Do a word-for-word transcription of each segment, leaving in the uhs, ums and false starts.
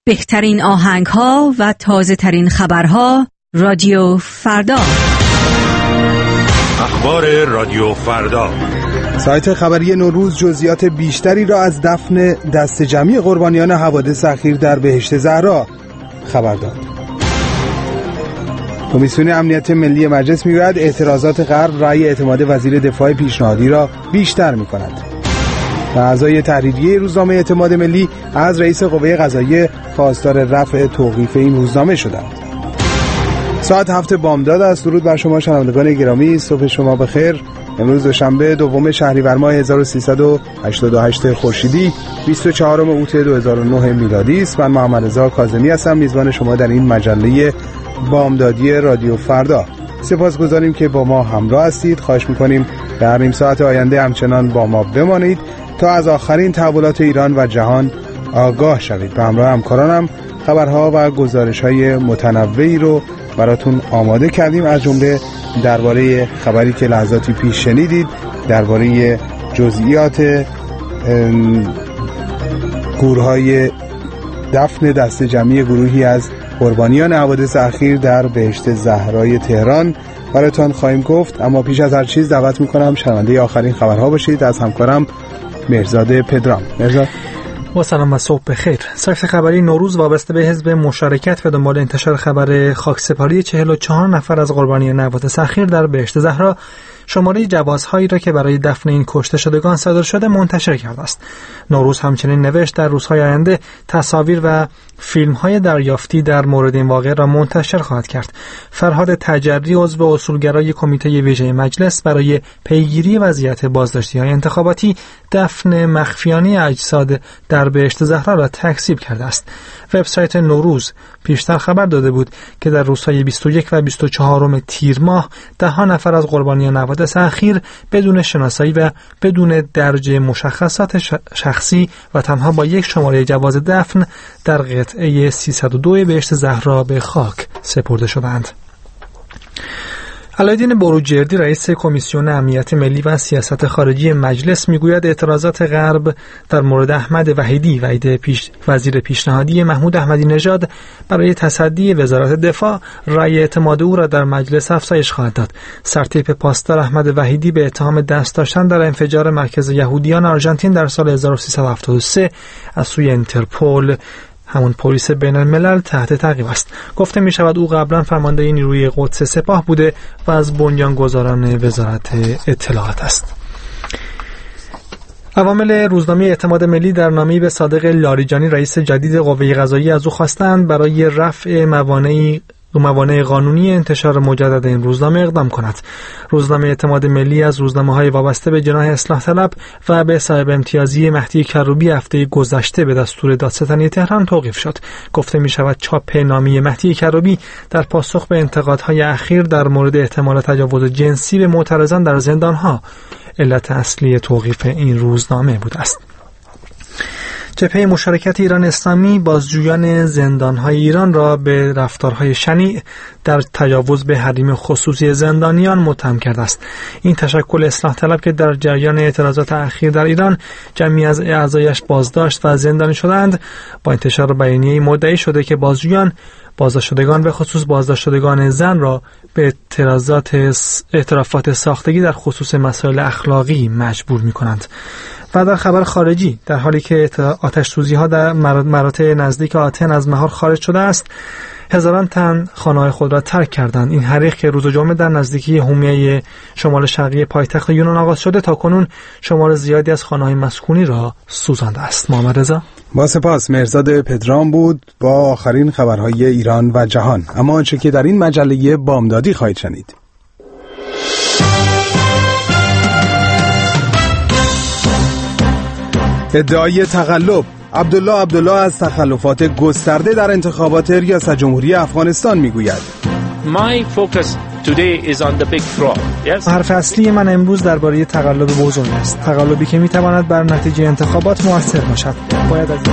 بهترین آهنگ‌ها و تازه‌ترین خبرها رادیو فردا. اخبار رادیو فردا. سایت خبری نوروز جزئیات بیشتری را از دفن دست جمعی قربانیان حوادث اخیر در بهشت زهرا خبر داد. کمیسیون امنیت ملی مجلس می‌گوید اعتراضات غرب رأی اعتماد وزیر دفاع پیشنهادی را بیشتر می‌کند. و اعضای تحریریه روزنامه اعتماد ملی از رئیس قوه قضاییه خواستار رفع توقیف این روزنامه شدند. ساعت هفت بامداد است. درود بر شما شنوندگان گرامی، صبح شما بخیر. امروز دوشنبه دوم شهریور ماه هزار و سیصد و هشتاد و هشت خورشیدی، بیست و چهارم اوت دو هزار و نه میلادی است. من محمد رضا کاظمی هستم، میزبان شما در این مجله بامدادی رادیو فردا. سپاسگزاریم که با ما همراه هستید. خواهش می‌کنیم در نیم ساعت آینده همچنان با ما بمانید تا از آخرین تحولات ایران و جهان آگاه شوید. به همراه همکارانم خبرها و گزارش‌های متنوعی رو براتون آماده کردیم، از جمله درباره خبری که لحظاتی پیش شنیدید، درباره جزئیات گورهای دفن دست جمعی گروهی از قربانیان حوادث اخیر در بهشت زهرای تهران براتون خواهیم گفت. اما پیش از هر چیز دعوت میکنم شنونده آخرین خبرها باشید از همکارم مهرزاد پدرام. مهرزاد با سلام و صبح بخیر. سایت خبری نوروز وابسته به حزب مشارکت به دنبال انتشار خبر خاکسپاری چهل و چهار نفر از قربانیان حوادث اخیر در بهشت زهرا شماره جوازهایی را که برای دفن این کشته شدگان صادر شده منتشر کرده است. نوروز همچنین نوشت در روزهای آینده تصاویر و فیلم‌های دریافتی در مورد این واقعه را منتشر خواهد کرد. فرهاد تجری عضو اصولگرای کمیته ویژه مجلس برای پیگیری وضعیت بازداشتی‌های انتخاباتی دفن مخفیانه اجساد در بهشت زهرا را تکذیب کرده است. وبسایت نوروز پیشتر خبر داده بود که در روزهای بیست و یک و بیست و چهار تیر ماه ده ها نفر از قربانیان حوادث اخیر بدون شناسایی و بدون درج مشخصات شخصی و تنها با یک شماره جواز دفن در قطعه سیصد و دو بهشت زهرا به خاک سپرده شدند. علایالدین بروجردی رئیس کمیسیون امنیت ملی و سیاست خارجی مجلس میگوید اعتراضات غرب در مورد احمد وحیدی وحید پیش وزیر پیشنهادی محمود احمدی نژاد برای تصدی وزارت دفاع رأی اعتماد او را در مجلس افزایش خواهد داد. سرتیپ پاسدار احمد وحیدی به اتهام دست داشتن در انفجار مرکز یهودیان آرژانتین در سال هزار و سیصد و هفتاد و سه از سوی اینترپل، همون پلیس بین الملل، تحت تعقیب است. گفته می شود او قبلا فرمانده نیروی قدس سپاه بوده و از بنیانگذاران وزارت اطلاعات است. عوامل روزنامه اعتماد ملی در نامه‌ای به صادق لاریجانی رئیس جدید قوه قضاییه از او خواستند برای رفع موانعی موانع قانونی انتشار مجدد این روزنامه اقدام کند. روزنامه اعتماد ملی از روزنامه‌های وابسته به جناح اصلاح طلب و به صاحب امتیازی مهدی کروبی هفته گذشته به دستور دادستانی تهران توقیف شد. گفته می شود چاپ نامه مهدی کروبی در پاسخ به انتقادهای اخیر در مورد احتمال تجاوز جنسی به معترضان در زندانها علت اصلی توقیف این روزنامه بوده است. جبهه مشارکت ایران اسلامی بازجویان زندانهای ایران را به رفتارهای شنیع در تجاوز به حریم خصوصی زندانیان متهم کرده است. این تشکل اصلاح طلب که در جریان اعتراضات اخیر در ایران جمعی از اعضایش بازداشت و زندانی شدند، با انتشار بیانیه‌ای مدعی شده که بازجویان بازداشت شدگان به خصوص بازداشت شدگان زن را به اعتراضات اعترافات ساختگی در خصوص مسائل اخلاقی مجبور می‌کنند. و در خبر خارجی، در حالی که آتش سوزی ها در مراتع نزدیک آتن از مهار خارج شده است، هزاران تن خانه‌های خود را ترک کردند. این حریق که روز جمعه در نزدیکی حومه شمال شرقی پایتخت یونان آغاز شده تا کنون شمار زیادی از خانه‌های مسکونی را سوزانده است. محمد رضا با سپاس. مهرزاد پدرام بود با آخرین خبرهای ایران و جهان. اما آنچه که در این مجله بامدادی خواهید شنید: ادعای تقلب. عبدالله عبدالله از تخلفات گسترده در انتخابات ریاست جمهوری افغانستان میگوید. My focus today is on the big fraud. Yes. حرف اصلی من امروز درباره تقلب بزرگ است. تقلبی که میتواند بر نتیجه انتخابات مؤثر باشد. باید از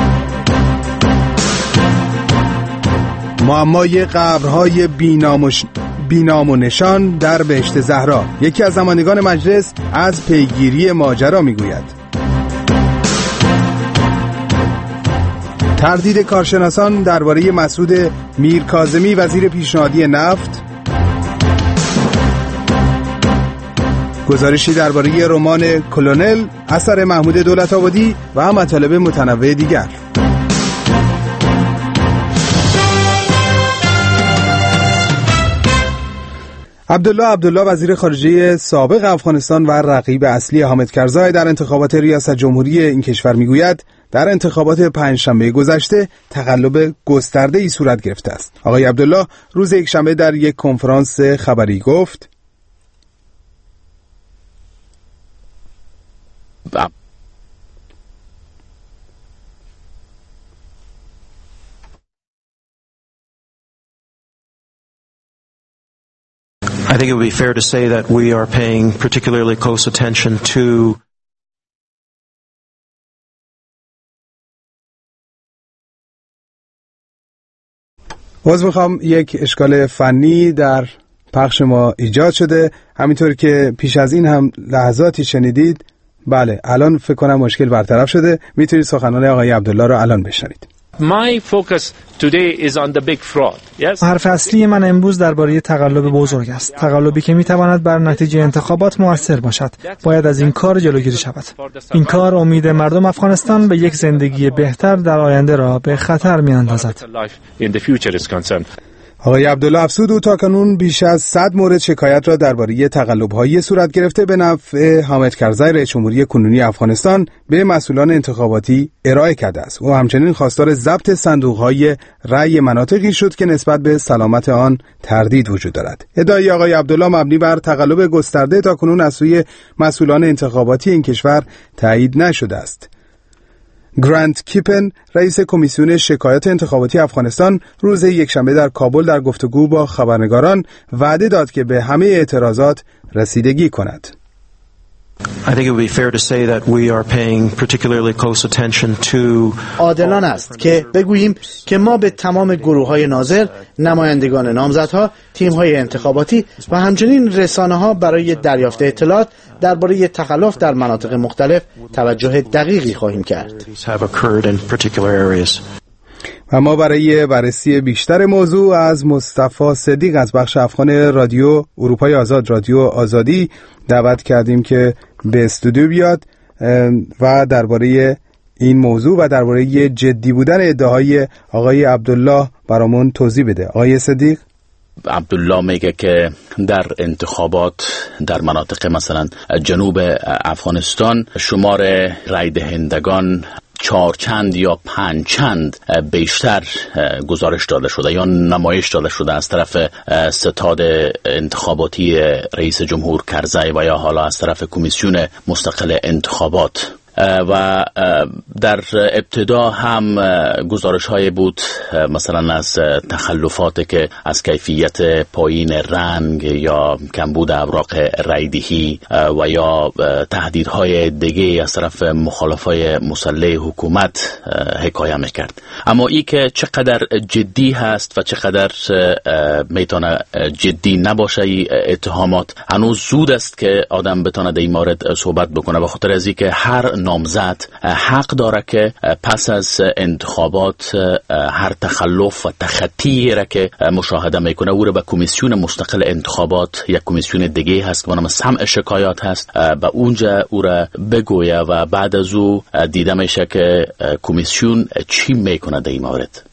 معمای قبرهای بینامش بینام و نشان در بهشت زهرا. یکی از نمایندگان مجلس از پیگیری ماجرا میگوید. تردید کارشناسان درباره مسعود میرکاظمی وزیر پیشنهادی نفت، گزارشی درباره رمان کلونل اثر محمود دولت‌آبادی و مطالب متنوع دیگر. عبدالله عبدالله وزیر خارجه سابق افغانستان و رقیب اصلی حامد کرزای در انتخابات ریاست جمهوری این کشور میگوید در انتخابات پنجشنبه گذشته تقلب گسترده‌ای صورت گرفته است. آقای عبدالله روز یکشنبه در یک کنفرانس خبری گفت I think it would be fair to say that we are paying particularly close attention to باز میخوام یک اشکال فنی در پخش ما ایجاد شده، همینطور که پیش از این هم لحظاتی شنیدید. بله الان فکر کنم مشکل برطرف شده، میتونید سخنان آقای عبدالله رو الان بشنوید. My focus today is on the big fraud. Yes. حرف اصلی من امروز درباره تقلب بزرگ است. تقلبی که میتواند بر نتیجه انتخابات مؤثر باشد. باید از این کار جلوگیری شود. این کار امید مردم افغانستان به یک زندگی بهتر در آینده را به خطر میاندازد. آقای عبدالله افزود او تاکنون بیش از صد مورد شکایت را درباره تقلب‌های صورت گرفته به نفع حامد کرزای رئیس جمهوری کنونی افغانستان به مسئولان انتخاباتی ارائه کرده است. او همچنین خواستار ضبط صندوق‌های رأی مناطقی شد که نسبت به سلامت آن تردید وجود دارد. ادعای آقای عبدالله مبنی بر تقلب گسترده تاکنون از سوی مسئولان انتخاباتی این کشور تایید نشده است. گرانت کیپن رئیس کمیسیون شکایات انتخاباتی افغانستان روز یکشنبه در کابل در گفتگو با خبرنگاران وعده داد که به همه اعتراضات رسیدگی کند. I think it would be fair to say that we are paying particularly close attention to عادلانه است که بگوییم که ما به تمام گروه‌های ناظر، نمایندگان نامزدها، تیم‌های انتخاباتی و همچنین رسانه‌ها برای دریافت اطلاعات درباره تخلف در مناطق مختلف توجه دقیقی خواهیم کرد. و ما برای بررسی بیشتر موضوع از مصطفی صدیق از بخش افغان رادیو اروپای آزاد، رادیو آزادی، دعوت کردیم که به استودیو بیاد و درباره این موضوع و درباره جدی بودن ادعاهای آقای عبدالله برامون توضیح بده. آقای صدیق، عبدالله میگه که در انتخابات در مناطق مثلا جنوب افغانستان شمار رای دهندگان چهار چند یا پنج چند بیشتر گزارش داده شده یا نمایش داده شده از طرف ستاد انتخاباتی رئیس جمهور کرزای و یا حالا از طرف کمیسیون مستقل انتخابات. و در ابتدا هم گزارش های بود مثلا از تخلفات که از کیفیت پایین رنگ یا کمبود اوراق رایدهی و یا تهدیدهای دیگه از طرف مخالفای مسلح حکومت حکایه میکرد. اما ای که چقدر جدی هست و چقدر میتونه جدی نباشه ای اتهامات، هنوز زود است که آدم بتونه در این مورد صحبت بکنه، به خاطر از اینکه هر نامزد حق داره که پس از انتخابات هر تخلف و تخطی را که مشاهده میکنه او را به کمیسیون مستقل انتخابات یا کمیسیون دیگه هست که به نام سمع شکایات هست به اونجا او را بگویه و بعد از او دیده میشه که کمیسیون چی میکنه در این مورد.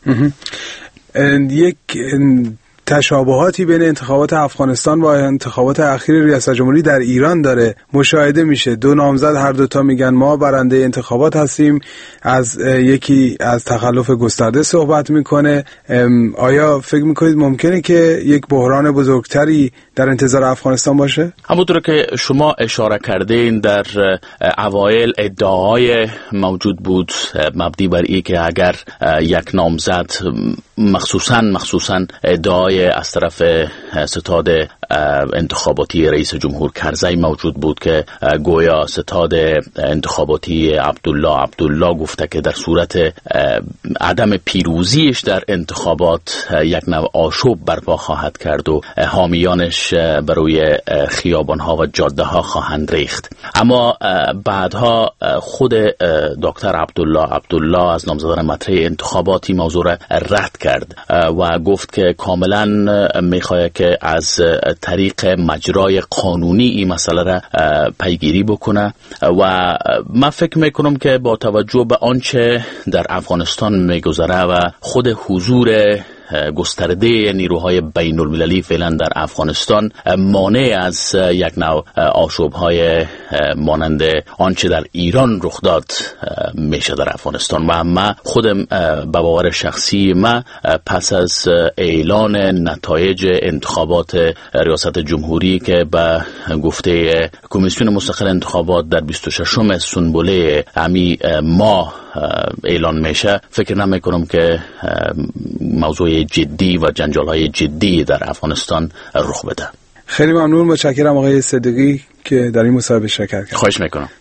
یک تشابهاتی بین انتخابات افغانستان و انتخابات اخیر ریاست جمهوری در ایران داره مشاهده میشه. دو نامزد هر دوتا میگن ما برنده انتخابات هستیم، از یکی از تخلف گسترده صحبت میکنه. آیا فکر میکنید ممکنه که یک بحران بزرگتری در انتظار افغانستان باشه؟ همونطور که شما اشاره کردین در اوایل ادعاهای موجود بود مبنی بر این که اگر یک نامزد مخصوصاً مخصوصاً ادعای از طرف ستاد انتخاباتی رئیس جمهور کرزی موجود بود که گویا ستاد انتخاباتی عبدالله عبدالله گفته که در صورت عدم پیروزیش در انتخابات یک نوع آشوب برپا خواهد کرد و حامیانش بروی خیابانها و جاده ها خواهند ریخت. اما بعدها خود دکتر عبدالله عبدالله از نامزدان مطرح انتخاباتی موضوع را رد کرد و گفت که کاملا میخواد که از طریق مجرای قانونی این مسئله را پیگیری بکنه و من فکر میکنم که با توجه به آنچه در افغانستان میگذره و خود حضور گسترده نیروهای بین المللی فعلا در افغانستان مانع از یک نوع آشوب‌های مانند آنچه در ایران رخ داد میشه در افغانستان. و من خودم به باور شخصی من پس از اعلان نتایج انتخابات ریاست جمهوری که به گفته کمیسیون مستقل انتخابات در بیست و ششم سنبله امی ماه اعلان میشه، فکر نمی کنم که موضوع جدی و جنجال‌های جدی در افغانستان رخ بده. خیلی ممنون، متشکرم آقای صدیقی که در این مصاحبه شرکت کردید. خواهش میکنم.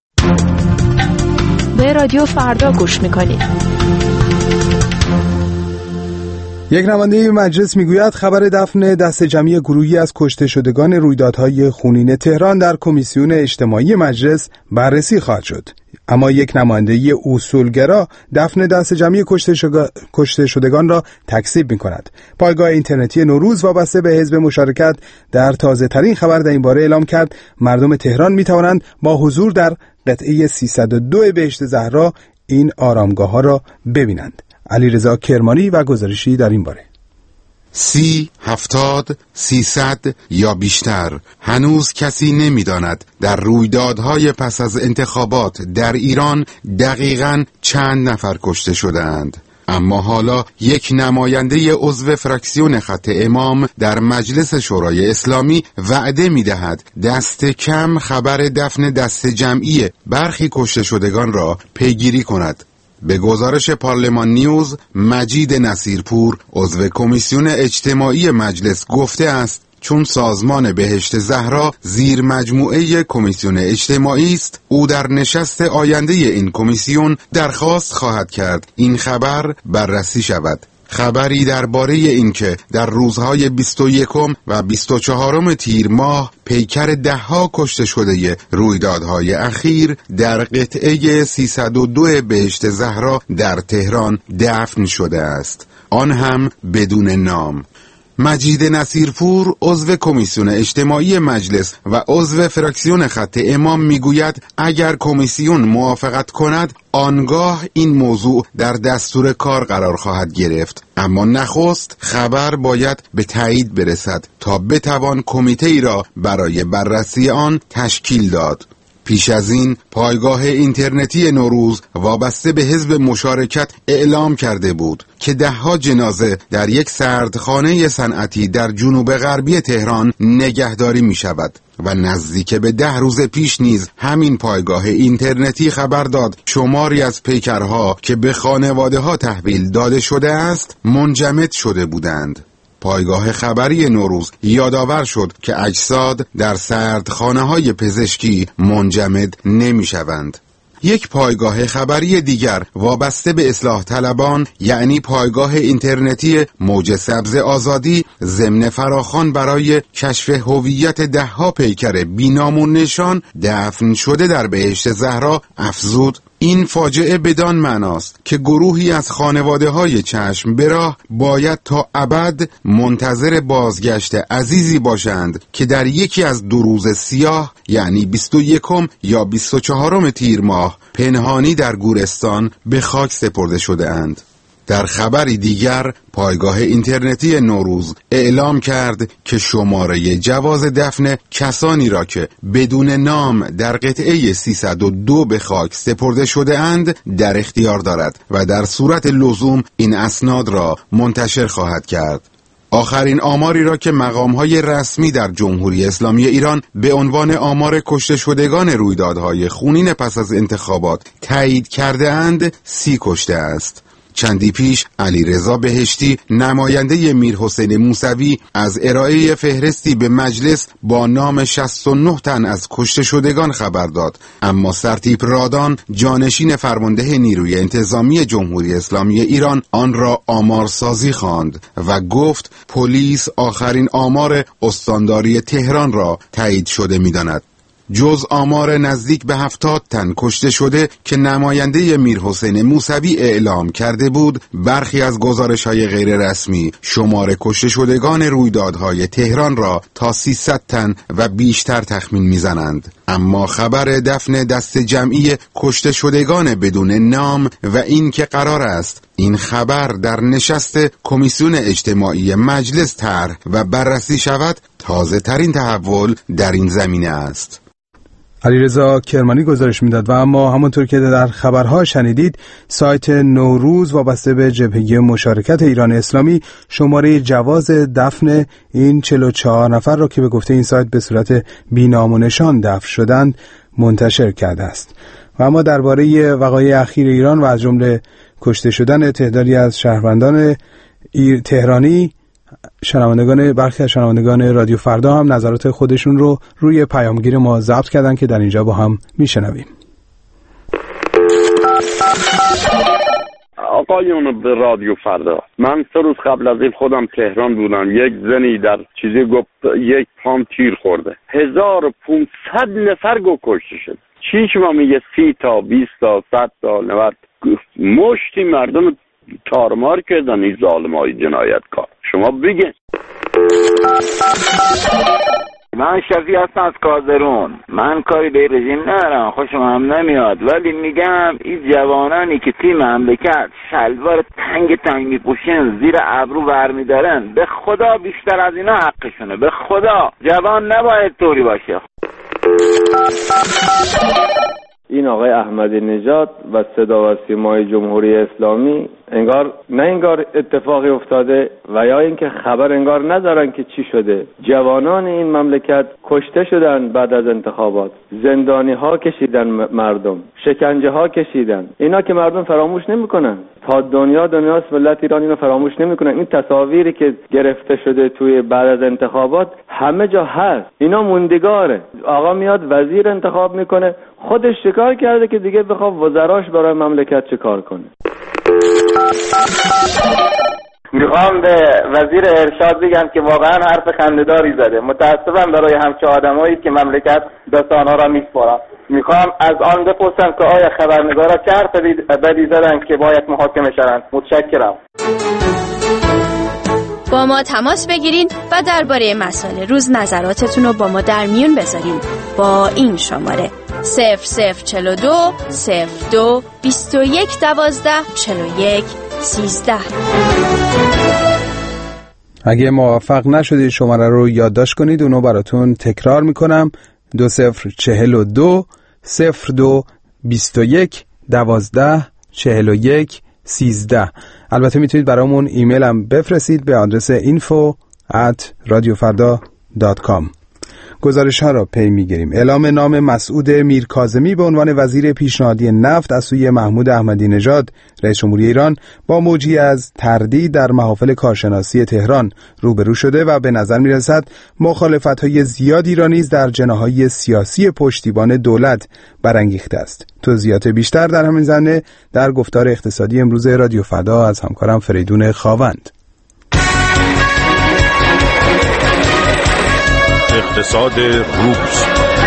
به رادیو فردا گوش میکنید. یک نماینده مجلس میگوید خبر دفن دست جمعی گروهی از کشته شدگان رویدادهای خونین تهران در کمیسیون اجتماعی مجلس بررسی خواهد شد. اما یک نماینده اصولگرا دفن دست جمعی کشته شدگان را تکذیب می‌کند. پایگاه اینترنتی نوروز وابسته به حزب مشارکت در تازه ترین خبر در این باره اعلام کرد مردم تهران می‌توانند با حضور در قطعه سیصد و دو بهشت زهرا این آرامگاه‌ها را ببینند. علیرضا کرمانی و گزارشی در این باره. سی، هفتاد، سیصد یا بیشتر، هنوز کسی نمی‌داند در رویدادهای پس از انتخابات در ایران دقیقاً چند نفر کشته شدند. اما حالا یک نماینده عضو فراکسیون خط امام در مجلس شورای اسلامی وعده می‌دهد دست کم خبر دفن دست جمعی برخی کشته شدگان را پیگیری کند. به گزارش پارلمان نیوز، مجید نصیرپور عضو کمیسیون اجتماعی مجلس گفته است چون سازمان بهشت زهرا زیر مجموعه کمیسیون اجتماعی است، او در نشست آینده این کمیسیون درخواست خواهد کرد این خبر بررسی شود. خبری درباره اینکه در روزهای بیست و یکم و بیست و چهارم تیر ماه پیکر دهها کشته شده رویدادهای اخیر در قطعه سیصد و دو بهشت زهرا در تهران دفن شده است، آن هم بدون نام. مجید نصیرپور عضو کمیسیون اجتماعی مجلس و عضو فراکسیون خط امام میگوید اگر کمیسیون موافقت کند آنگاه این موضوع در دستور کار قرار خواهد گرفت، اما نخست خبر باید به تایید برسد تا بتوان کمیته ای را برای بررسی آن تشکیل داد. پیش از این پایگاه اینترنتی نوروز وابسته به حزب مشارکت اعلام کرده بود که دهها جنازه در یک سردخانه صنعتی در جنوب غربی تهران نگهداری می شود و نزدیک به ده روز پیش نیز همین پایگاه اینترنتی خبر داد شماری از پیکرها که به خانواده ها تحویل داده شده است منجمد شده بودند. پایگاه خبری نوروز یادآور شد که اجساد در سردخانه های پزشکی منجمد نمی شوند. یک پایگاه خبری دیگر وابسته به اصلاح طلبان یعنی پایگاه اینترنتی موج سبز آزادی ضمن فراخوان برای کشف هویت دهها پیکر بینام و نشان دفن شده در بهشت زهرا افزود این فاجعه بدان معناست که گروهی از خانواده های چشم به راه باید تا ابد منتظر بازگشت عزیزی باشند که در یکی از دو روز سیاه یعنی بیست و یکم یا بیست و چهارم تیر ماه پنهانی در گورستان به خاک سپرده شده اند. در خبری دیگر پایگاه اینترنتی نوروز اعلام کرد که شماره جواز دفن کسانی را که بدون نام در قطعه سیصد و دو به خاک سپرده شده اند در اختیار دارد و در صورت لزوم این اسناد را منتشر خواهد کرد. آخرین آماری را که مقام‌های رسمی در جمهوری اسلامی ایران به عنوان آمار کشته شدگان رویدادهای خونین پس از انتخابات تایید کرده اند سی کشته است. چندی پیش علیرضا بهشتی نماینده میرحسین موسوی از ارائه فهرستی به مجلس با نام شصت و نه تن از کشته شدگان خبر داد، اما سرتیپ رادان جانشین فرمانده نیروی انتظامی جمهوری اسلامی ایران آن را آمارسازی خواند و گفت پلیس آخرین آمار استانداری تهران را تایید شده می‌داند. جز آمار نزدیک به هفتاد تن کشته شده که نماینده میرحسین موسوی اعلام کرده بود، برخی از گزارش‌های غیر رسمی شمار کشته شدگان رویدادهای تهران را تا سیصد تن و بیشتر تخمین میزنند. اما خبر دفن دست جمعی کشته شدگان بدون نام و این که قرار است این خبر در نشست کمیسیون اجتماعی مجلس طرح و بررسی شود، تازه ترین تحول در این زمینه است. علیرضا کرمانی گزارش میداد. و اما همونطور که در خبرها شنیدید، سایت نوروز وابسته به جبهه مشارکت ایران اسلامی شماره جواز دفن این چهل و چهار نفر را که به گفته این سایت به صورت بی‌نام و نشان دفن شدند منتشر کرده است. و اما درباره وقایع اخیر ایران و از جمله کشته شدن تعدادی از شهروندان تهرانی، شنوندگان برخی از شنوندگان رادیو فردا هم نظرات خودشون رو روی پیامگیر ما ضبط کردن که در اینجا با هم میشنویم. آقایون به رادیو فردا، من سه روز قبل از این خودم تهران بودم. یک زنی در چیزی گفت یک پام تیر خورده، هزار و پونصد نفر گو کشته شد. چی شما میگه سی تا بیست تا صد تا نود مشتی مردم تارمار کردن این ظالمای جنایتکار. شما بگین. من شفیع هستم از کازرون. من کاری به رژیم ندارم، خوشم هم نمیاد، ولی میگم این جوانانی که تیم مملکت شلوار تنگ تنگ میپوشن زیر ابرو برمیدارن، به خدا بیشتر از اینا حقشونه. به خدا جوان نباید طوری باشه. این آقای احمدی نژاد و صدا و سیمای جمهوری اسلامی انگار نه انگار اتفاقی افتاده و یا اینکه خبر انگار ندارن که چی شده. جوانان این مملکت کشته شدن بعد از انتخابات، زندانی ها کشیدن مردم، شکنجه ها کشیدن. اینا که مردم فراموش نمیکنن. تا دنیا دنیاست، ملت ایران اینو فراموش نمیکنن. این تصاویری که گرفته شده توی بعد از انتخابات همه جا هست. اینا موندگاره. آقا میاد وزیر انتخاب میکنه، خودش شکار کرده که دیگه بخواد وزراش برای مملکت چه کار کنه. میخوام به وزیر ارشاد بگم که واقعا حرف خنده‌داری زده. متاسفم برای همچه آدمایی که مملکت دست آنها را میسپارم. میخوام از آن بپرسم که آیا خبرنگارا چه حرف بدی زدن که باید محاکمه شدن. متشکرم. با ما تماس بگیرین و درباره مسائل روز نظراتتون رو با ما در میون بذارین با این شماره صفر صفر چهل و دو صفر دو بیست و یک دوازده چهل و یک سیزده. اگه موافق نشدید شماره رو یادداشت کنید، اونو براتون تکرار میکنم: دو صفر چهل و دو صفر دو بیست و یک دوازده چهل و یک سیزده. البته میتونید برامون ایمیل هم بفرستید به آدرس اینفو ات رادیو فردا دات کام. گزارش ها را پی میگیریم. اعلام نام مسعود میرکاظمی به عنوان وزیر پیشنهادی نفت از سوی محمود احمدی نژاد رئیس جمهوری ایران با موجی از تردید در محافل کارشناسی تهران روبرو شده و به نظر میرسد مخالفت‌های زیادی را نیز در جناح‌های سیاسی پشتیبان دولت برانگیخته است. توضیحات بیشتر در همین زمینه در گفتار اقتصادی امروز رادیو فردا از همکارم فریدون خاوند. اقتصاد روز.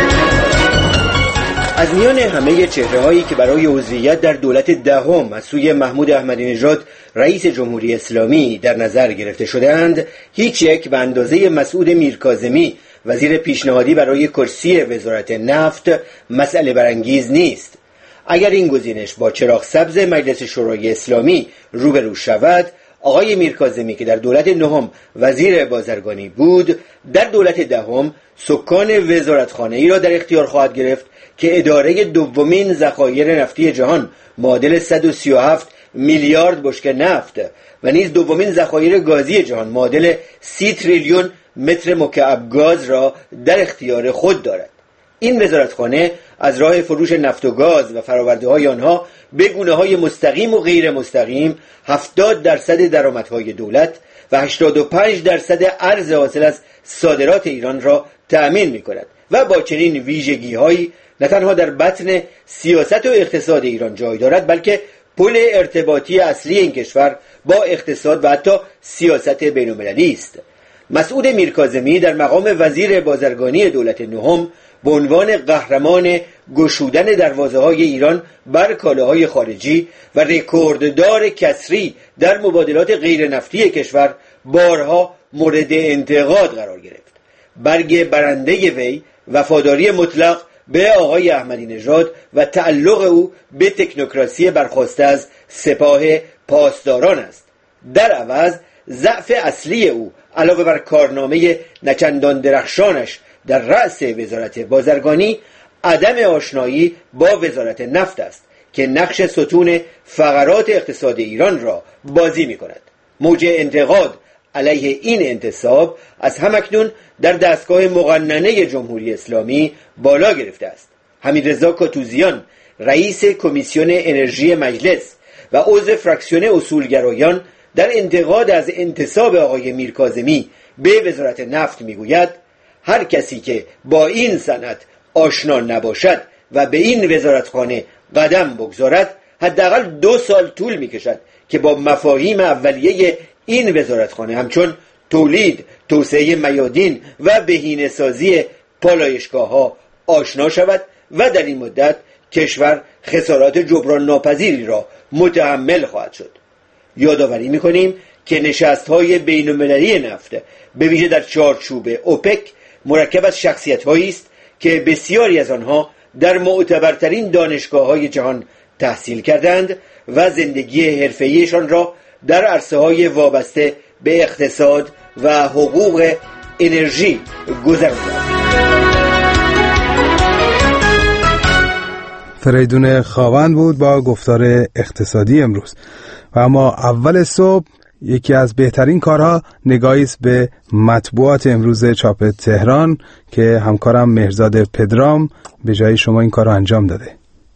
از میان همه چهره‌هایی که برای عضویت در دولت دهم از سوی محمود احمدی نژاد رئیس جمهوری اسلامی در نظر گرفته شده‌اند، هیچ یک به اندازه مسعود میرکاظمی وزیر پیشنهادی برای کرسی وزارت نفت مسئله برانگیز نیست. اگر این گزینش با چراغ سبز مجلس شورای اسلامی روبرو شود، آقای میرکاظمی که در دولت نهم وزیر بازرگانی بود، در دولت دهم سکان وزارتخانه‌ای را در اختیار خواهد گرفت که اداره دومین ذخایر نفتی جهان معادل صد و سی و هفت میلیارد بشکه نفت و نیز دومین ذخایر گازی جهان معادل سی تریلیون متر مکعب گاز را در اختیار خود دارد. این وزارتخانه از راه فروش نفت و گاز و فرآورده‌های آنها به گونه‌های مستقیم و غیر مستقیم هفتاد درصد درآمدهای دولت و هشتاد و پنج درصد ارز حاصل از صادرات ایران را تأمین می‌کند و با چنین ویژگی‌هایی نه تنها در بطن سیاست و اقتصاد ایران جای دارد، بلکه پل ارتباطی اصلی این کشور با اقتصاد و حتی سیاست بین‌المللی است. مسعود میرکاظمی در مقام وزیر بازرگانی دولت نهم به عنوان قهرمان گشودن دروازه‌های ایران بر کالاهای خارجی و رکورددار کسری در مبادلات غیر نفتی کشور بارها مورد انتقاد قرار گرفت. برگ برنده وی وفاداری مطلق به آقای احمدی نژاد و تعلق او به تکنوکراسی برخواسته از سپاه پاسداران است. در عوض ضعف اصلی او علاوه بر کارنامه نچندان درخشانش در رأس وزارت بازرگانی عدم آشنایی با وزارت نفت است که نقش ستون فقرات اقتصاد ایران را بازی می کند. موج انتقاد علیه این انتصاب از همکنون در دستگاه مقننه جمهوری اسلامی بالا گرفته است. حمیدرضا کاتوزیان رئیس کمیسیون انرژی مجلس و عضو فراکسیون اصولگرایان در انتقاد از انتصاب آقای میرکاظمی به وزارت نفت میگوید هر کسی که با این صنعت آشنا نباشد و به این وزارتخانه قدم بگذارد حداقل دو سال طول میکشد که با مفاهیم اولیه این وزارتخانه همچون تولید، توسعه میادین و بهینه‌سازی پالایشگاه‌ها آشنا شود و در این مدت کشور خسارات جبران ناپذیری را متحمل خواهد شد. یادآوری می‌کنیم که نشست‌های بین‌المللی نفت به ویژه در چارچوب اوپک مرکب از شخصیت‌هایی است که بسیاری از آنها در معتبرترین دانشگاه‌های جهان تحصیل کردند و زندگی حرفه‌ایشان را در عرصه‌های وابسته به اقتصاد و حقوق انرژی گذراندند. فریدون خاوند بود با گفتار اقتصادی امروز. و اما اول صبح یکی از بهترین کارها نگاهی است به مطبوعات امروز چاپ تهران که همکارم مهرزاد پدرام به جای شما این کار رو انجام داده.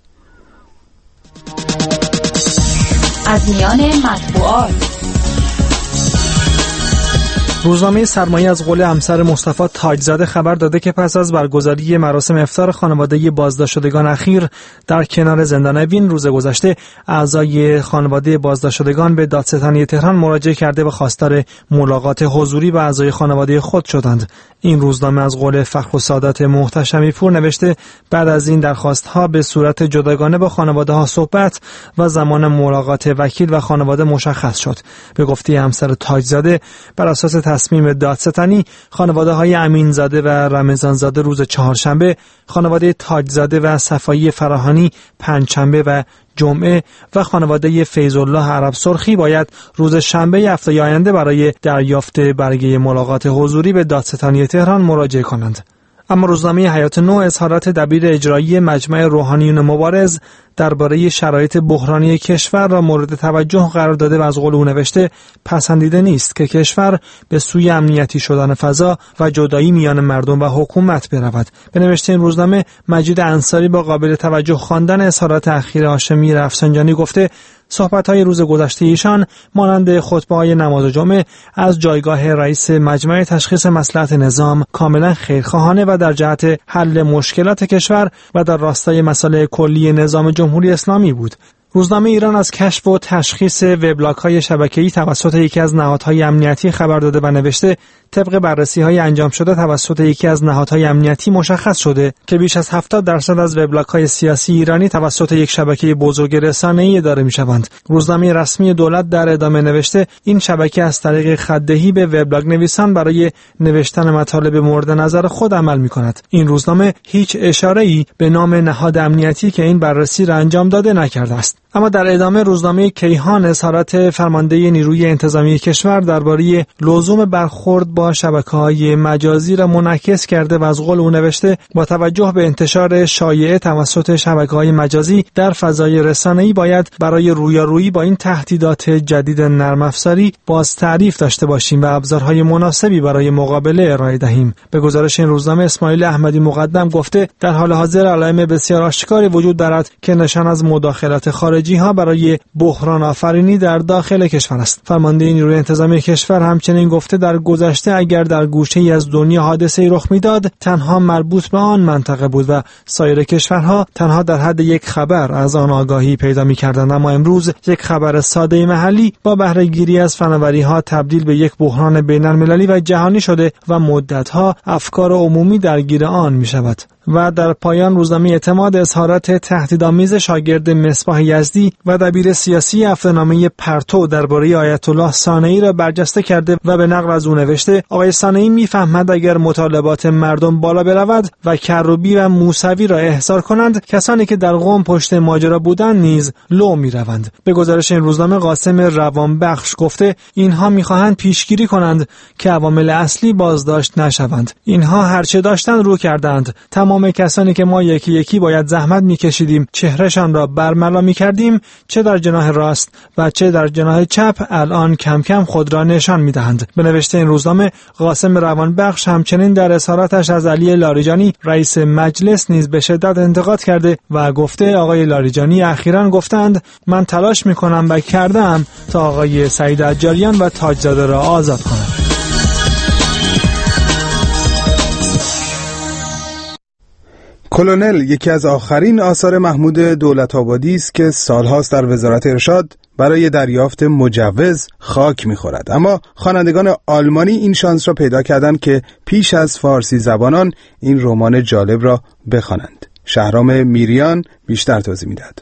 از میان مطبوعات روزنامه سرمایه از قول همسر مصطفی تاجزاده خبر داده که پس از برگزاری مراسم افطار خانواده بازداشتگان اخیر در کنار زندان اوین روز گذشته، اعضای خانواده بازداشتگان به دادستانی تهران مراجعه کرده و خواستار ملاقات حضوری با اعضای خانواده خود شدند. این روزنامه از قول فخر و سعادت محتشمی پور نوشته بعد از این درخواست‌ها به صورت جداگانه با خانواده‌ها صحبت و زمان ملاقات وکیل و خانواده مشخص شد. به گفته همسر تاجزاده بر اساس تصمیم دادستانی خانواده‌های امینزاده و رمضانزاده روز چهارشنبه، خانواده تاجزاده و صفایی فراهانی پنجشنبه و جمعه و خانواده فیض‌الله عرب سرخی باید روز شنبه هفته آینده برای دریافت برگه ملاقات حضوری به دادستانی تهران مراجعه کنند. اما روزنامه حیات نو اظهارات دبیر اجرایی مجمع روحانیون مبارز درباره شرایط بحرانی کشور را مورد توجه قرار داده و از قول او نوشته پسندیده نیست که کشور به سوی امنیتی شدن فضا و جدایی میان مردم و حکومت برود. به نوشته این روزنامه مجید انصاری با قابل توجه خواندن اظهارات اخیر هاشمی رفسنجانی گفته صحبت‌های روز گذشته ایشان مانند خطبه‌های نماز جمعه از جایگاه رئیس مجمع تشخیص مصلحت نظام کاملا خیرخواهانه و در جهت حل مشکلات کشور و در راستای مسائل کلی نظام جمهوری اسلامی بود. روزنامه ایران از کشف و تشخیص وبلاگ‌های شبکه‌ای توسط یکی از نهادهای امنیتی خبر داده و نوشته طبق بررسی‌های انجام شده توسط یکی از نهادهای امنیتی مشخص شده که بیش از هفتاد درصد از وبلاگ‌های سیاسی ایرانی توسط یک شبکه بزرگ رسانه‌ای اداره می‌شوند. روزنامه رسمی دولت در ادامه نوشته این شبکه از طریق خط‌دهی به وبلاگ نویسان برای نوشتن مطالب مورد نظر خود عمل می‌کند. این روزنامه هیچ اشاره‌ای به نام نهاد امنیتی که این بررسی را انجام داده نکرده است. اما در ادامه روزنامه کیهان اظهارات فرمانده نیروی انتظامی کشور درباره لزوم برخورد با شبکه‌های مجازی را منعکس کرده و از قول او نوشته با توجه به انتشار شایعه توسط شبکه‌های مجازی در فضای رسانه‌ای باید برای رویارویی با این تهدیدات جدید نرم افزاری باز تعریف داشته باشیم و ابزارهای مناسبی برای مقابله ارائه دهیم. به گزارش این روزنامه اسماعیل احمدی مقدم گفته در حال حاضر علائم بسیار آشکاری وجود دارد که نشان از مداخلات خارجی ها برای بحران آفرینی در داخل کشور است. فرمانده نیروی انتظامی کشور همچنین گفته در گذشته اگر در گوشه‌ای از دنیا حادثه‌ای رخ میداد تنها مربوط به آن منطقه بود و سایر کشورها تنها در حد یک خبر از آن آگاهی پیدا می‌کردند، اما امروز یک خبر ساده محلی با بهره گیری از فناوری‌ها تبدیل به یک بحران بین‌المللی و جهانی شده و مدت‌ها افکار عمومی درگیر آن می‌شود. و در پایان روزنامه اعتماد اظهارات تهدیدآمیز شاگرد مصباح یزدی و دبیر سیاسی هفته‌نامه پرتو درباره آیت الله صانعی را برجسته کرده و به نقل از او نوشته آقای صانعی می‌فهمد اگر مطالبات مردم بالا برود و کروبی و موسوی را احضار کنند کسانی که در قم پشت ماجرا بودند نیز لو می‌روند. به گزارش این روزنامه قاسم روانبخش گفته اینها می‌خواهند پیشگیری کنند که عوامل اصلی بازداشت نشوند. اینها هرچه داشتند رو کردند. تمام تمام کسانی که ما یکی یکی باید زحمت می‌کشیدیم چهرهشان را برملا می‌کردیم چه در جناح راست و چه در جناح چپ الان کم کم خود را نشان می‌دهند. به نوشته این روزنامه قاسم روانبخش همچنین در اظهاراتش از علی لاریجانی رئیس مجلس نیز به شدت انتقاد کرده و گفته آقای لاریجانی اخیراً گفتند من تلاش می‌کنم و کردم تا آقای سعید عجاریان و تاجزاده را آزاد کنم. کلونل یکی از آخرین آثار محمود دولت‌آبادی است که سالهاست در وزارت ارشاد برای دریافت مجوز خاک می‌خورد، اما خوانندگان آلمانی این شانس را پیدا کردند که پیش از فارسی زبانان این رمان جالب را بخوانند. شهرام میریان بیشتر توضیح می‌دهد.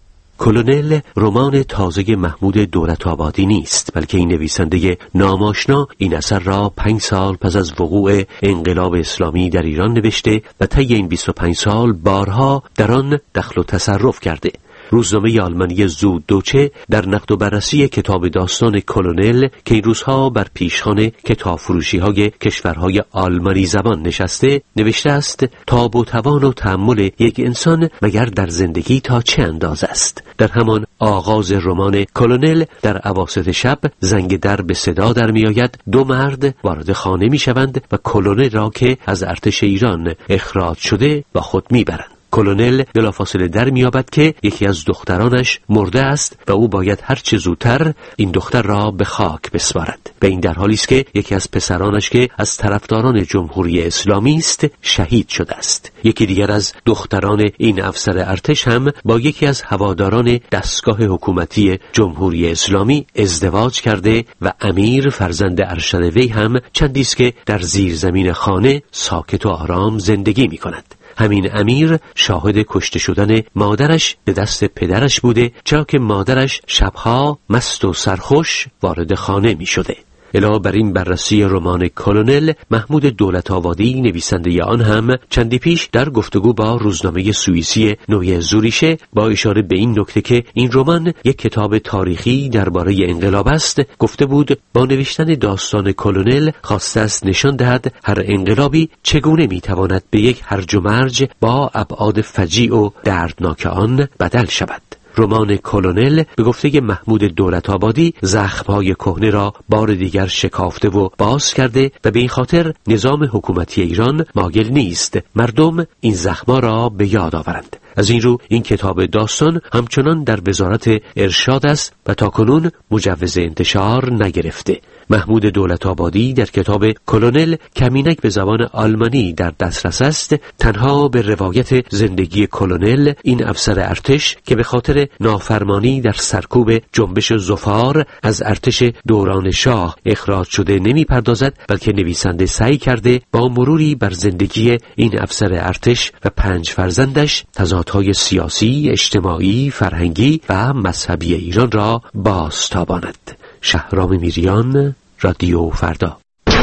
کلونل رمان تازه محمود دولت‌آبادی نیست، بلکه این نویسنده ناماشنا این اثر را پنج سال پس از وقوع انقلاب اسلامی در ایران نوشته و طی این بیست و پنج سال بارها در آن دخل و تصرف کرده. روزنامه آلمانی زود دوچه در نقد و بررسی کتاب داستان کلونل که این روزها بر پیشخوان کتاب فروشی های کشورهای آلمانی زبان نشسته نوشته است تاب و توان و تأمل یک انسان مگر در زندگی تا چه اندازه است. در همان آغاز رمان کلونل در اواسط شب زنگ در به صدا در می آید، دو مرد وارد خانه می شوند و کلونل را که از ارتش ایران اخراج شده با خود می برند. کلونل بلافاصله در میابد که یکی از دخترانش مرده است و او باید هر چه زودتر این دختر را به خاک بسپارد. و این در حالی است که یکی از پسرانش که از طرفداران جمهوری اسلامی است شهید شده است. یکی دیگر از دختران این افسر ارتش هم با یکی از هواداران دستگاه حکومتی جمهوری اسلامی ازدواج کرده و امیر فرزند ارشد وی هم چندی است که در زیرزمین خانه ساکت و آرام زندگی می کند. همین امیر شاهد کشته شدن مادرش به دست پدرش بوده، چرا که مادرش شبها مست و سرخوش وارد خانه می شده. علاوه بر این بررسی رمان کلونل، محمود دولت‌آبادی نویسنده آن هم چندی پیش در گفتگو با روزنامه سوئیسی نویه زوریشه با اشاره به این نکته که این رمان یک کتاب تاریخی درباره انقلاب است گفته بود با نوشتن داستان کلونل خواسته است نشان دهد هر انقلابی چگونه میتواند به یک هرج و مرج با ابعاد فجیع و دردناک آن بدل شود. رمان کلونل به گفته محمود دولت‌آبادی زخم‌های کهنه را بار دیگر شکافته و باز کرده و به این خاطر نظام حکومتی ایران مایل نیست مردم این زخم‌ها را به یاد آورند. از این رو این کتاب داستان همچنان در وزارت ارشاد است و تاکنون مجوز انتشار نگرفته. محمود دولت‌آبادی در کتاب کلونل کمینک به زبان آلمانی در دسترس است، تنها به روایت زندگی کلونل این افسر ارتش که به خاطر نافرمانی در سرکوب جنبش ظفار از ارتش دوران شاه اخراج شده نمی پردازد، بلکه نویسنده سعی کرده با مروری بر زندگی این افسر ارتش و پنج فرزندش تضادهای سیاسی، اجتماعی، فرهنگی و مذهبی ایران را بازتاباند. شهرام میریان، رادیو فردا.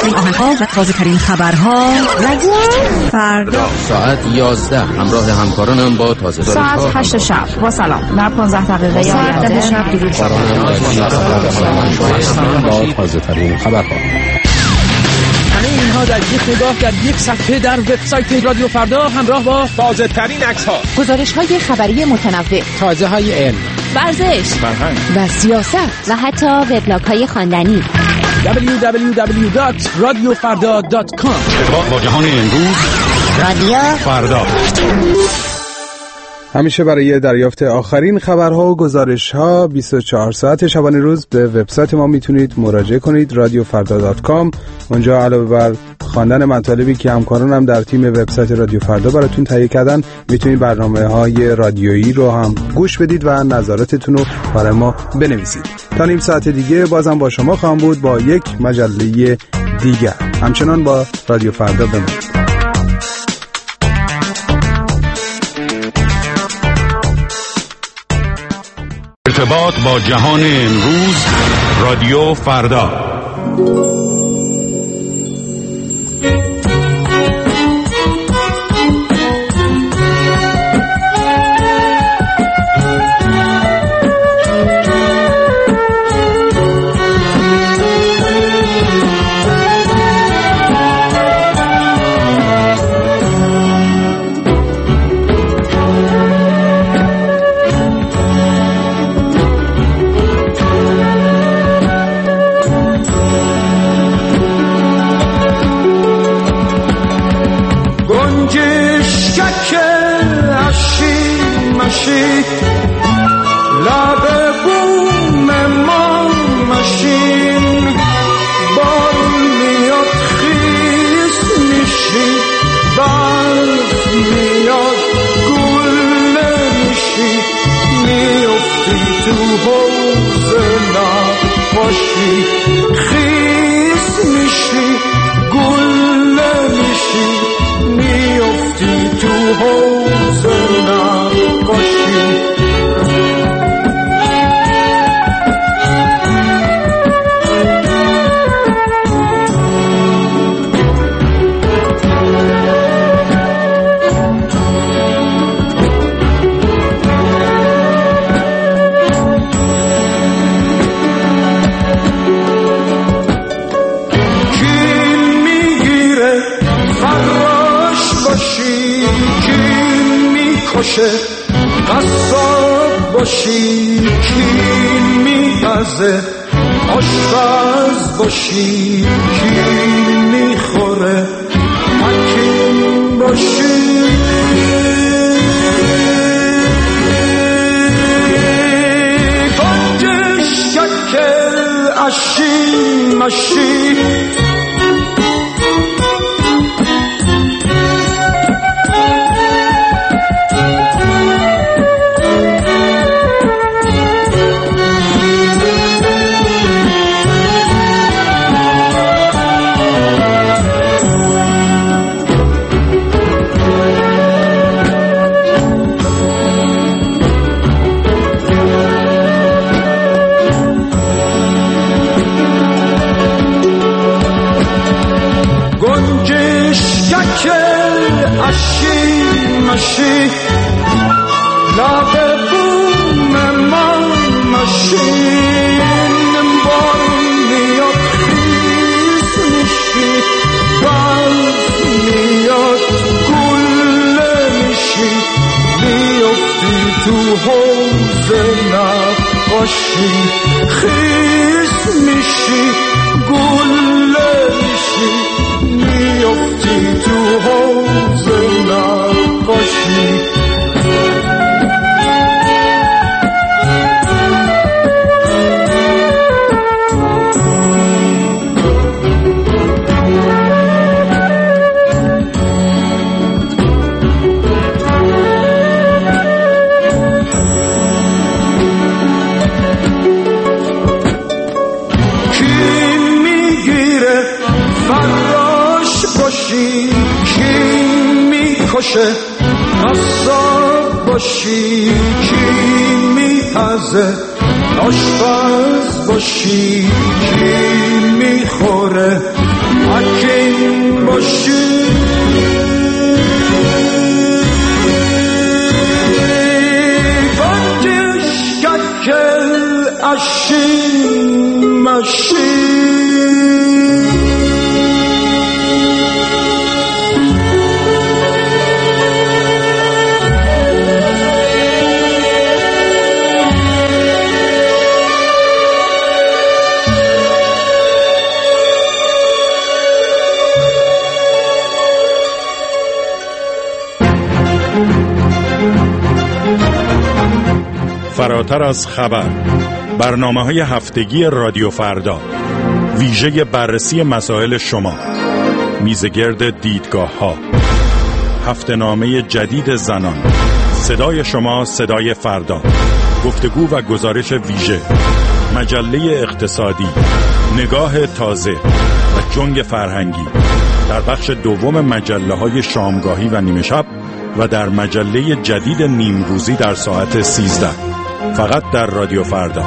این آهنگ‌ها و تازه ترین خبرها رادیو فردا ساعت یازده همراه همکارانم با تازه ترین ساعت هشت شب با سلام در پانزده دقیقه ساعت ده شب درود با تازه ترین خبرها. همه اینها در یک نگاه در یک صفحه در وبسایت رادیو فردا همراه با تازه ترین عکس‌ها، گزارش‌های خبری متنوع، تازه های علم، ورزش، فرهنگ و سیاست و حتی وبلاگ‌های خواندنی. دبلیو دبلیو دبلیو دات رادیو فردا دات کام. ارتباط با جهان امروز رادیو فردا. همیشه برای دریافت آخرین خبرها و گزارش‌ها بیست و چهار ساعت شبانه روز به وبسایت ما میتونید مراجعه کنید رادیو فردا دات کام. اونجا علاوه بر خواندن مطالبی که همکارانم در تیم وبسایت رادیو فردا براتون تهیه کردن، میتونید برنامه‌های رادیویی رو هم گوش بدید و نظراتتون رو برای ما بنویسید. تا نیم ساعت دیگه بازم با شما خواهم بود با یک مجله دیگر. همچنان با رادیو فردا بمونید. ارتباط با جهان امروز رادیو فردا. قصاب باشی کین میپزه، آشپز باشی کین میخوره، حکیم باشی گنجش ککل اشی مشی. ماشی لب بوم من ماشین بارون میاد خیز میشی، برف میاد گله میشی، میافتی تو حوض نقاشی، خیز میشی گله میشی، میافتی تو حوض نقاشی. قصاب باشی کی میپزه، آشپز باشی کی میخوره حکیم باشی اشین مشین فراتر از خبر، برنامه‌های هفتگی رادیو فردا، ویژه بررسی مسائل شما، میزگرد دیدگاه‌ها، هفته‌نامه جدید زنان، صدای شما صدای فردا، گفتگو و گزارش ویژه، مجله اقتصادی، نگاه تازه و جنگ فرهنگی در بخش دوم مجله‌های شامگاهی و نیمه شب و در مجله جدید نیمروزی در ساعت سیزده، فقط در رادیو فردا.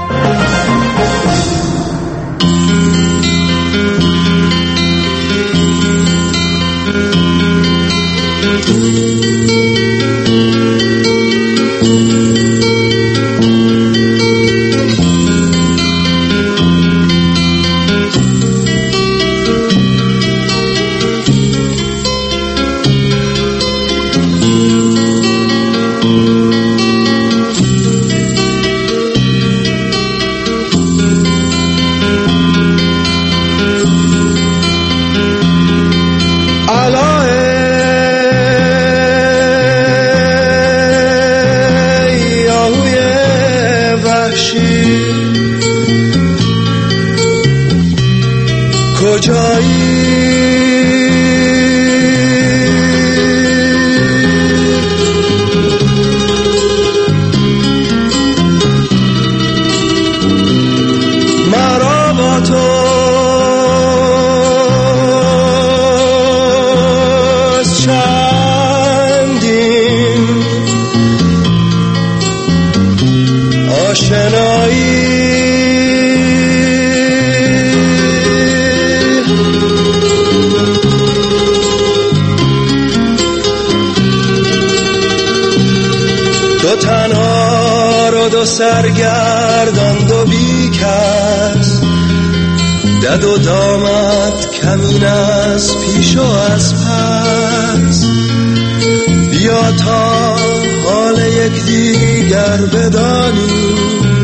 سرگردان دو بی کس دد و دامت کمین از پیش و از پس بیا تا حال یک دیگر بدانی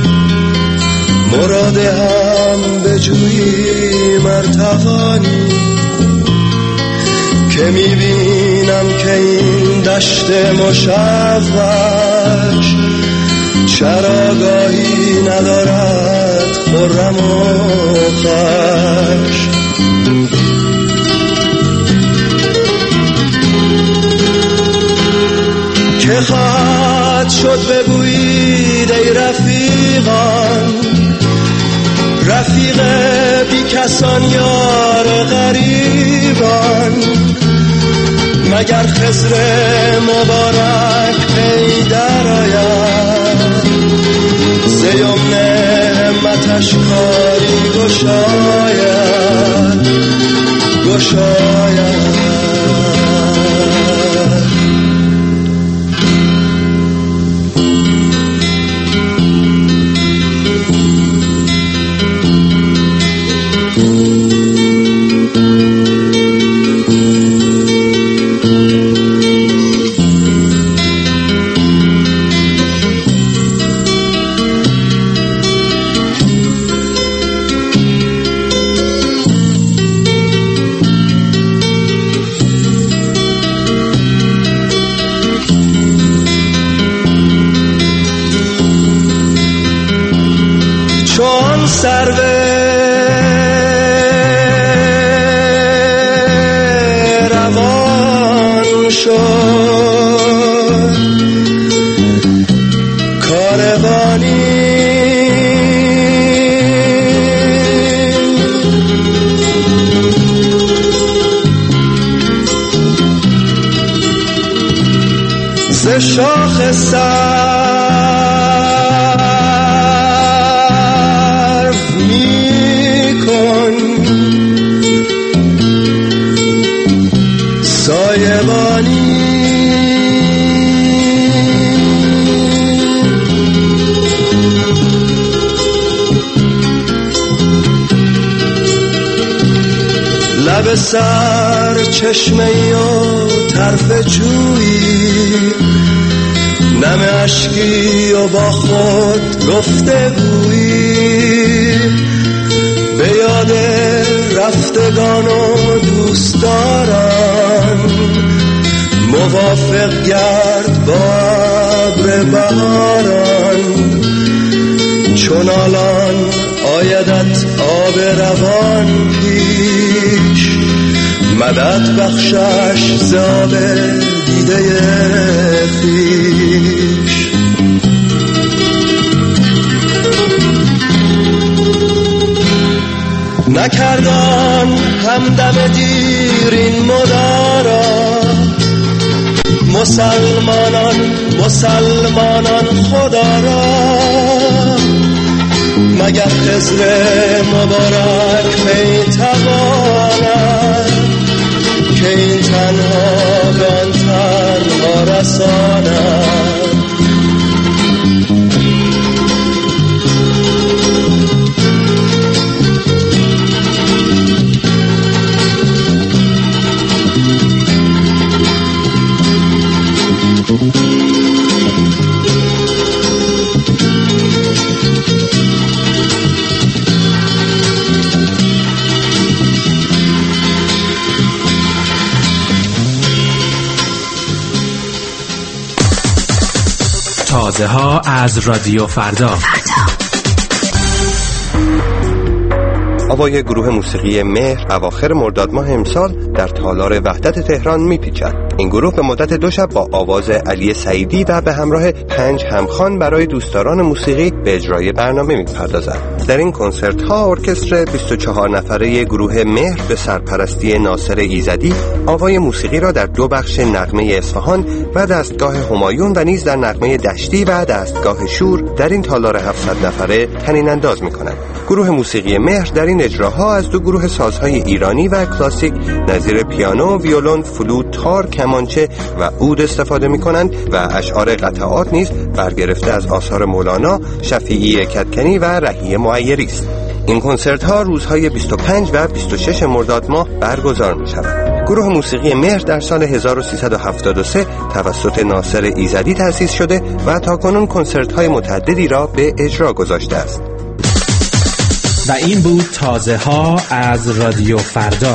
مراد هم بجویی مرتقانی که میبینم که این دشت مشوش چراگاهی ندارد خرم و خوش که خواهد شد بگویید ای رفیقان رفیق بی کسان یار غریبان مگر خضر مبارک پی در آید زیوم همتش کاری گشاید گشاید سرو روان شد کاروانی ز شاخ سر لب سر چشمه و طرف جویی نم عشقی و با خود گفته بویی به یاد رفتگان و دوستداران موافق گرد با ابر بهاران چون الان آیدت آب روان پیش مدد بخشش ز آب دیده خویش نکردن همدم دیر این مدارا مسلمانان مسلمانان خدا را مگر خضر مبارک می تواند که این تنها به آن تنها رساند تازه ها از رادیو فردا. آوای گروه موسیقی مهر اواخر مرداد ماه امسال در تالار وحدت تهران میپیچد. این گروه به مدت دو شب با آواز علی سعیدی و به همراه پنج همخوان برای دوستداران موسیقی به اجرای برنامه میپردازد. در این کنسرت ها ارکستر بیست و چهار نفره گروه مهر به سرپرستی ناصر ایزدی آوای موسیقی را در دو بخش نغمه اصفهان و دستگاه همایون و نیز در نغمه دشتی و دستگاه شور در این تالار هفتصد نفره طنین انداز می‌کند. گروه موسیقی مهر در این اجراها از دو گروه سازهای ایرانی و کلاسیک نظیر پیانو، ویولون، فلوت، تار، کمانچه و عود استفاده می‌کنند و اشعار قطعات نیز برگرفته از آثار مولانا، شفیعی کدکنی و رهی معیری است. این کنسرت ها روزهای بیست و پنج و بیست و شش مرداد ماه برگزار می شود. گروه موسیقی مهر در سال هزار و سیصد و هفتاد و سه توسط ناصر ایزدی تأسیس شده و تاکنون کنسرت های متعددی را به اجرا گذاشته است. و این بود تازه ها از رادیو فردا.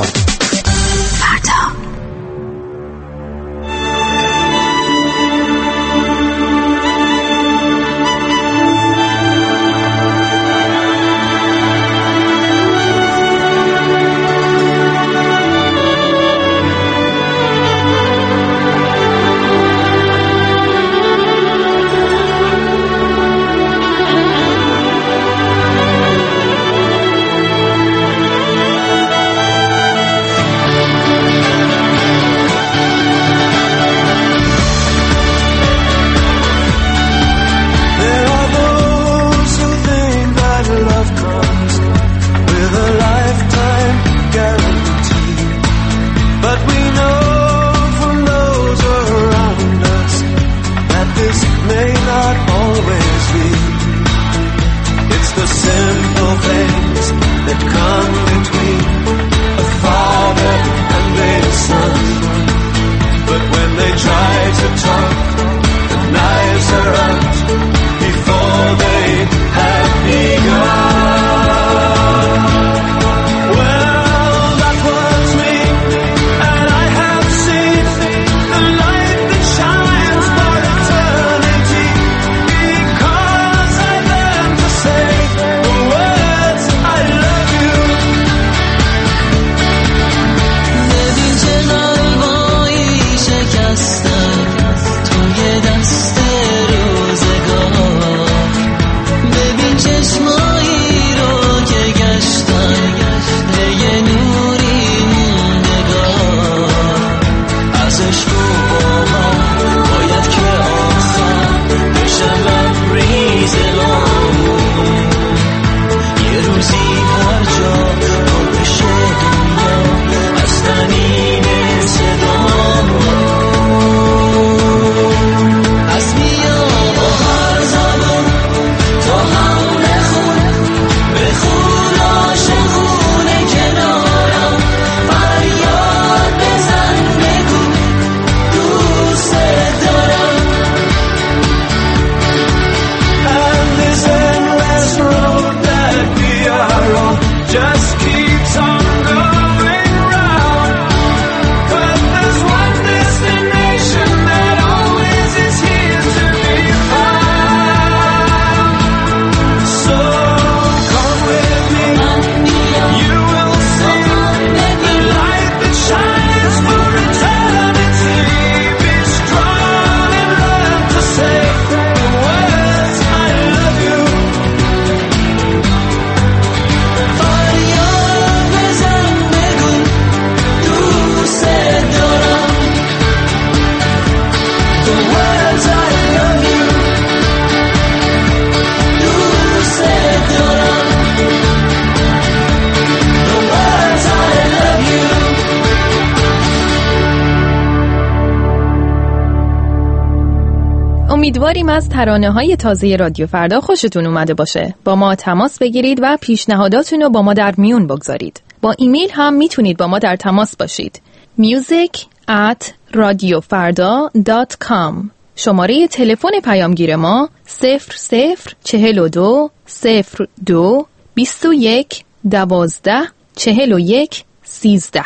امیدواریم از ترانه‌های تازه رادیو فردا خوشتون اومده باشه. با ما تماس بگیرید و پیشنهاداتون رو با ما در میون بگذارید. با ایمیل هم میتونید با ما در تماس باشید. music at radiofarda dot com. شماره تلفن پیامگیر ما صفر صفر چهل و دو صفر دو بیست و یک دوازده چهل و یک سیزده.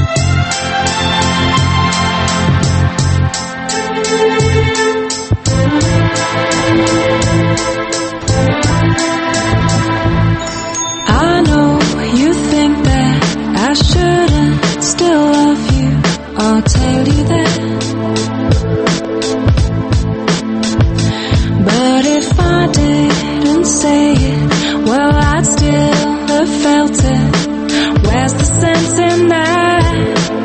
I know you think that I shouldn't still love you. I'll tell you that. But if I didn't say it, well, I'd still have felt it. Where's the sense in that?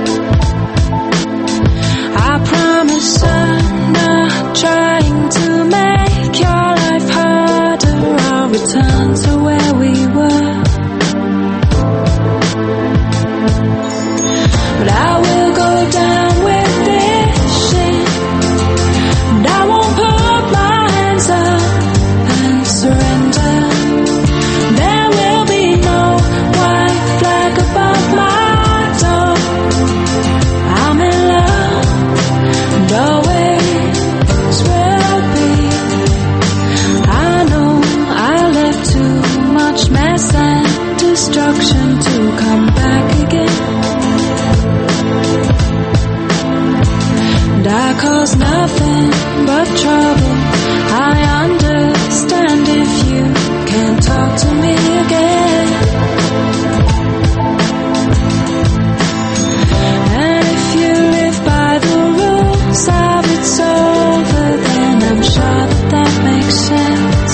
I promise I'm not trying to make your life harder. I'll return to where we were. But I will go down with this shit, and I won't put my hands up and surrender. There will be no white flag above my door. I'm in love, and always will be. I know I left too much mess and destruction to come back again. And I cause nothing but trouble. I understand if you can't talk to me again. And if you live by the rules of it's over, then I'm sure that that makes sense.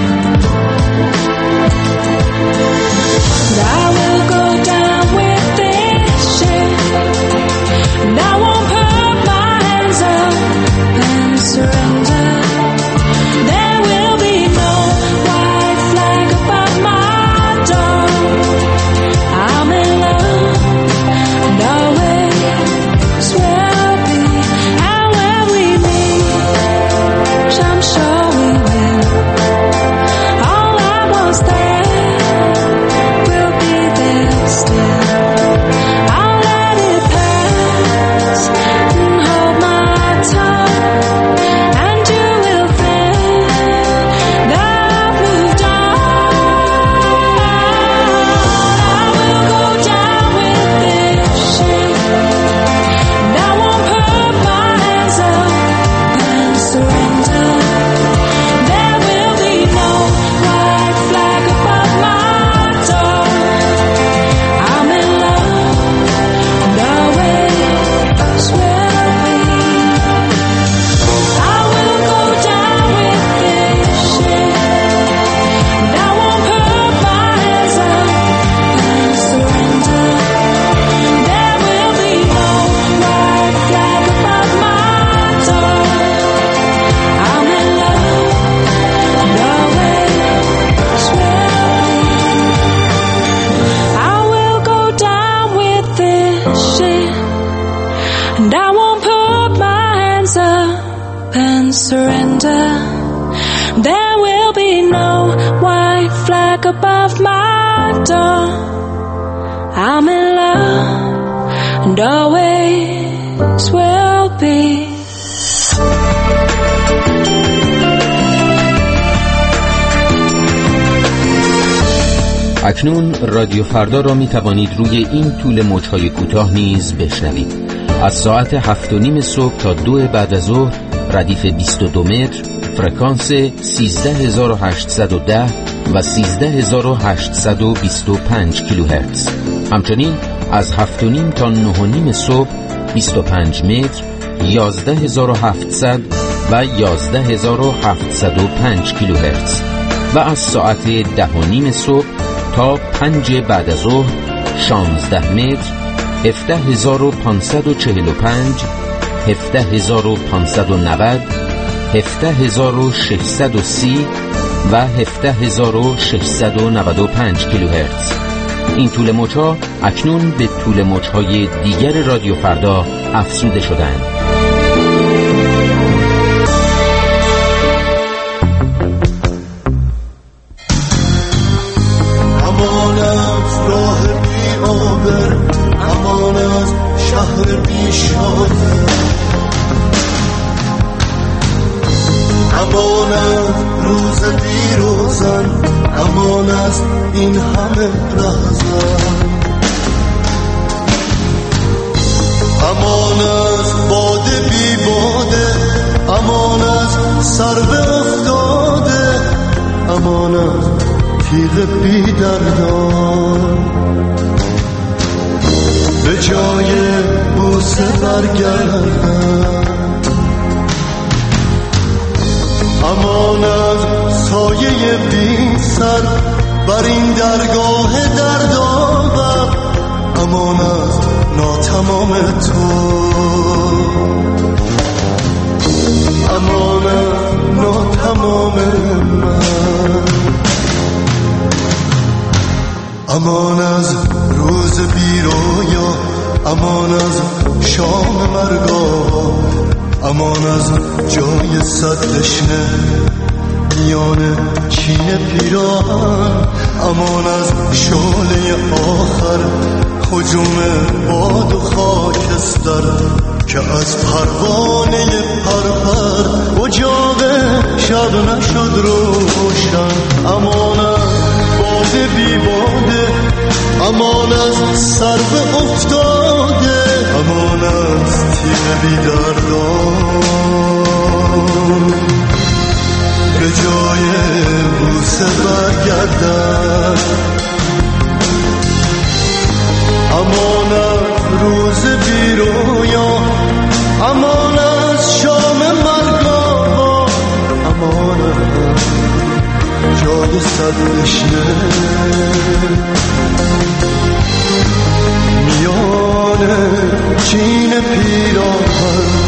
And I will go down with this shit, and I won't put my hands up and surrender. There will be no white flag above my door. I'm in love, and always will be. And when we meet, I'm sure we will, all I was there will be there still. I'll let it pass and hold my tongue, and you will think that I've moved on. I will go down with this shit, and I won't put my hands up and surrender. There will be no white flag above my door. I'm in love, and always will be. I will go down with this shit, and I won't put my hands up and surrender. There will be no white flag above my door. I'm in love, and always will be. I will go down with this shit, and I won't put my hands up and surrender. There will be no white flag above my door. I'm in love, and always will be. اکنون رادیو فردا را می توانید روی این طول موج‌های کوتاه نیز بشنوید. از ساعت هفت و نیم صبح تا دو بعد از ظهر ردیف بیست و دو متر، فرکانس سیزده هزار و هشتصد و ده و سیزده هزار و هشتصد و بیست و پنج کیلوهرتز. همچنین از هفت و نیم تا نه و نیم صبح بیست و پنج متر، یازده هزار و هفتصد و یازده هزار و هفتصد و پنج کیلوهرتز و از ساعت ده و نیم صبح تا پنج بعد از ظهر شانزده متر، هفده هزار و پانصد و چهل و پنج، هفده هزار و پانصد و نود، هفده هزار و ششصد و سی و هفده هزار و ششصد و نود و پنج کیلوهرتز. این طول موج‌ها اکنون به طول موج‌های دیگر رادیو فردا افزوده شدند. شهر بیشانه. امان از روز بیروزن، امان از این همه رهزن، امان از باده بی باده، امان از سرو افتاده، امان از تیغ بی دردان. به جای بوسه برگردن، امان از سایه بی سر بر این درگاه دردآور، امان از ناتمام تو، امان از ناتمام من، امان از روز بیرویا، امان از شام مرگا، امان از جای صد دشنه میان چین پیراهن، امان از شعله آخر هجوم باد و خاکستر که از پروانه پرپر اجاق شب نشد روشن. امان از باده بی باده، امان از سرو افتاده، امان از تیغ بی دردان. به جای بوسه برگردن، امان از روز بیرویا، امان از شام مرگا، امان از جای صد دشنه میان چین پیراهن.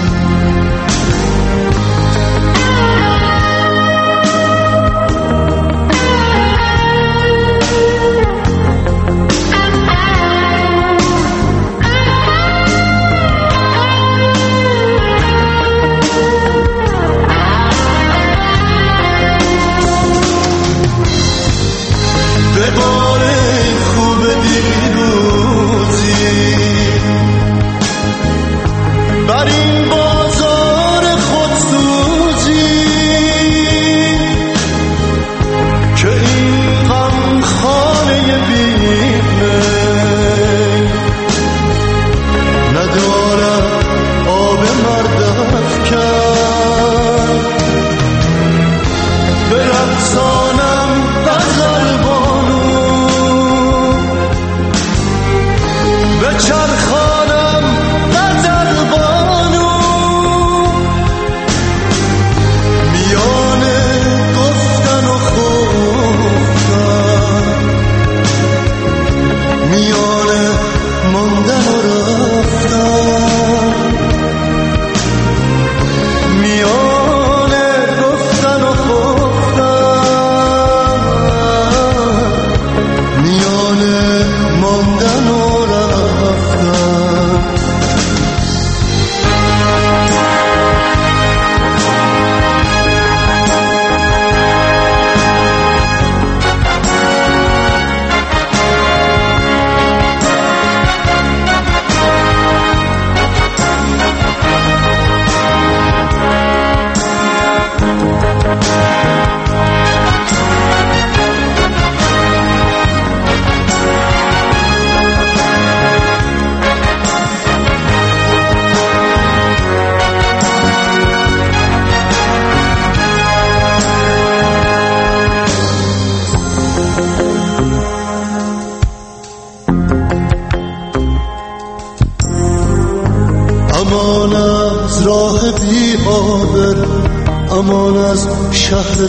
امان از شهر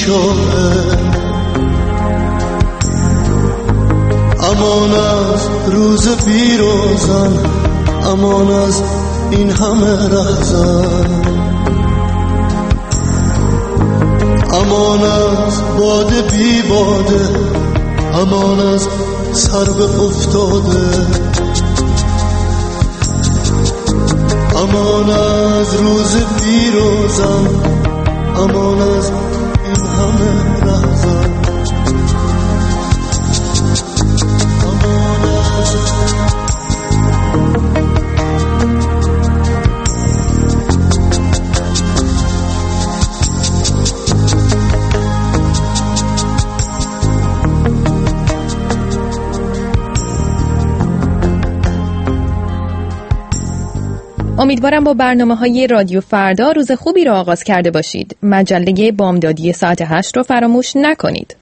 بیشانه، امان از روز بیروزن، امان از این همه رهزن، امان از باده بی باده، امان از سرو افتاده، امان از روز بیروزن، امان از این همه رهزن، امان از امیدوارم با برنامه‌های رادیو فردا روز خوبی رو آغاز کرده باشید. مجله بامدادی ساعت هشت رو فراموش نکنید.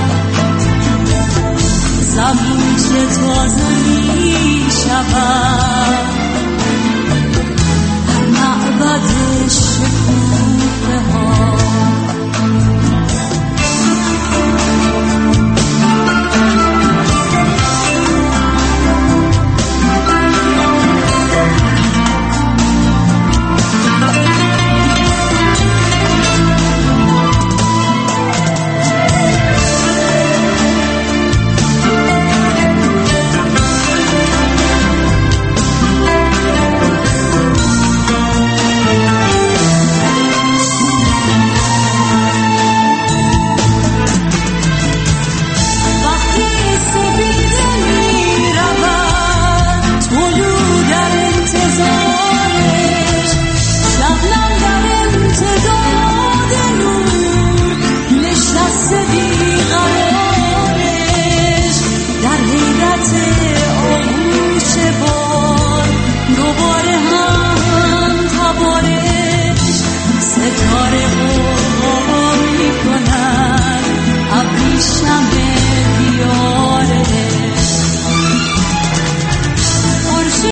زمین چه تازه می شود